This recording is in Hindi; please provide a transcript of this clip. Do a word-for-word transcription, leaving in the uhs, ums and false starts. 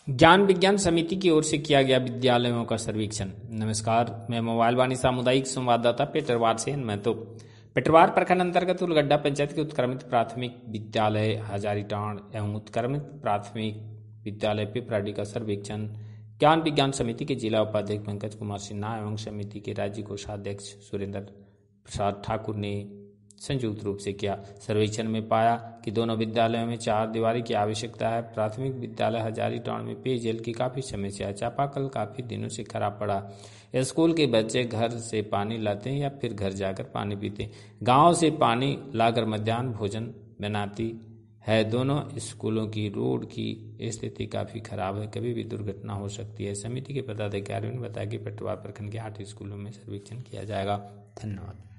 ज्ञान विज्ञान समिति की ओर से किया गया विद्यालयों का सर्वेक्षण। नमस्कार, मैं मोबाइल वाणी सामुदायिक संवाददाता पेटरवार से मैं तो पेटरवार प्रखंड अंतर्गत उलगड्डा पंचायत के उत्क्रमित प्राथमिक विद्यालय हजारीटांड एवं उत्क्रमित प्राथमिक विद्यालय पिपराडी का सर्वेक्षण ज्ञान विज्ञान समिति के जिला उपाध्यक्ष पंकज कुमार सिन्हा एवं समिति के राज्य कोषाध्यक्ष सुरेंद्र प्रसाद ठाकुर ने संयुक्त रूप से किया। सर्वेक्षण में पाया कि दोनों विद्यालयों में चार दीवारी की आवश्यकता है। प्राथमिक विद्यालय हजारीटांड में पेयजल की काफी समस्या है। चापाकल काफी दिनों से खराब पड़ा। स्कूल के बच्चे घर से पानी लाते हैं या फिर घर जाकर पानी पीते हैं। गांव से पानी लाकर मध्याह्न भोजन बनाती है। दोनों स्कूलों की रोड की स्थिति काफी खराब है, कभी भी दुर्घटना हो सकती है। समिति के पदाधिकारियों ने बताया कि पेटरवार प्रखंड के आठ स्कूलों में सर्वेक्षण किया जाएगा। धन्यवाद।